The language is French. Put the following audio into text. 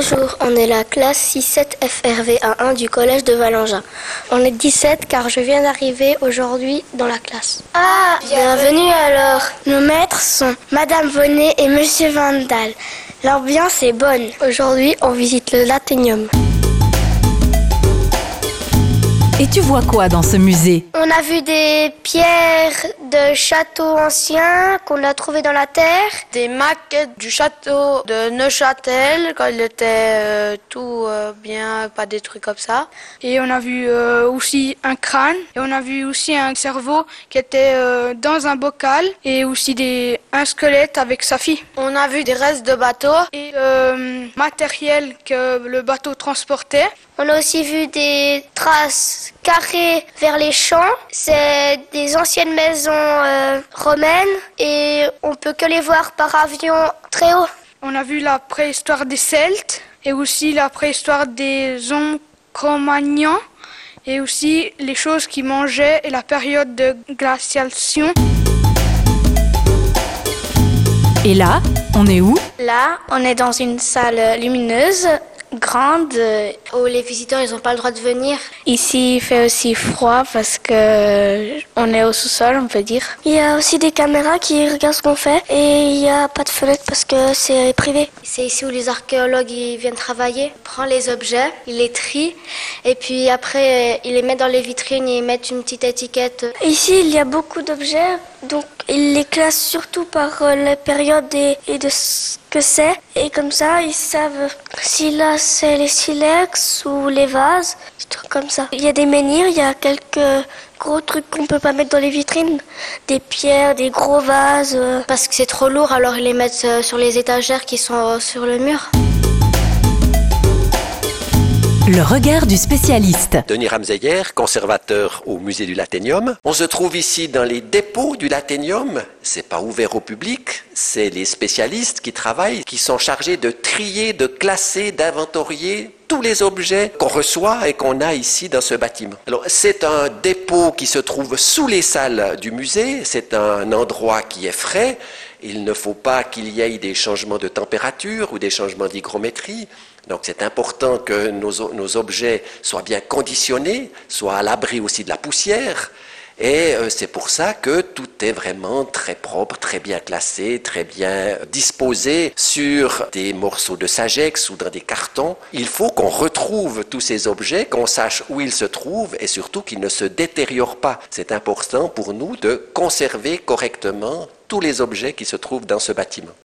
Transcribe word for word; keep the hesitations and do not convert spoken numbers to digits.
Bonjour, on est la classe six sept F R V A un du collège de Valengin. On est dix-sept car je viens d'arriver aujourd'hui dans la classe. Ah, Bienvenue alors. Nos maîtres sont Madame Vonnet et Monsieur Vandal. L'ambiance est bonne. Aujourd'hui, on visite le Laténium. Et tu vois quoi dans ce musée? On a vu des pierres de châteaux anciens qu'on a trouvées dans la terre. des maquettes du château de Neuchâtel quand il était euh, tout euh, bien, pas des trucs comme ça. Et on a vu euh, aussi un crâne et on a vu aussi un cerveau qui était euh, dans un bocal et aussi des, un squelette avec sa fille. On a vu des restes de bateaux. Et euh, matériel que le bateau transportait. On a aussi vu des traces carrées vers les champs. C'est des anciennes maisons euh, romaines et on peut que les voir par avion très haut. On a vu la préhistoire des Celtes et aussi la préhistoire des Cro-Magnons et aussi les choses qu'ils mangeaient et la période de glaciation. Et là, on est où? Là, on est dans une salle lumineuse, grande, où les visiteurs ils n'ont pas le droit de venir. Ici, il fait aussi froid parce que on est au sous-sol, on peut dire. Il y a aussi des caméras qui regardent ce qu'on fait et il n'y a pas de fenêtre parce que c'est privé. C'est ici où les archéologues ils viennent travailler. Ils prennent les objets, ils les trient et puis après ils les mettent dans les vitrines et ils mettent une petite étiquette. Ici, il y a beaucoup d'objets, donc ils les classent surtout par la période et, et de ce que c'est. Et comme ça, ils savent si là c'est les silex ou les vases, des trucs comme ça. Il y a des menhirs, il y a quelques gros trucs qu'on peut pas mettre dans les vitrines, des pierres, des gros vases. Parce que c'est trop lourd, alors ils les mettent sur les étagères qui sont sur le mur. Le regard du spécialiste. Denis Ramseyer, conservateur au musée du Laténium. On se trouve ici dans les dépôts du Laténium. C'est pas ouvert au public, c'est les spécialistes qui travaillent, qui sont chargés de trier, de classer, d'inventorier tous les objets qu'on reçoit et qu'on a ici dans ce bâtiment. Alors, c'est un dépôt qui se trouve sous les salles du musée. C'est un endroit qui est frais. Il ne faut pas qu'il y ait des changements de température ou des changements d'hygrométrie. Donc c'est important que nos, nos objets soient bien conditionnés, soient à l'abri aussi de la poussière. Et euh, c'est pour ça que tout est vraiment très propre, très bien classé, très bien disposé sur des morceaux de sagex ou dans des cartons. Il faut qu'on retrouve tous ces objets, qu'on sache où ils se trouvent et surtout qu'ils ne se détériorent pas. C'est important pour nous de conserver correctement tous les objets qui se trouvent dans ce bâtiment.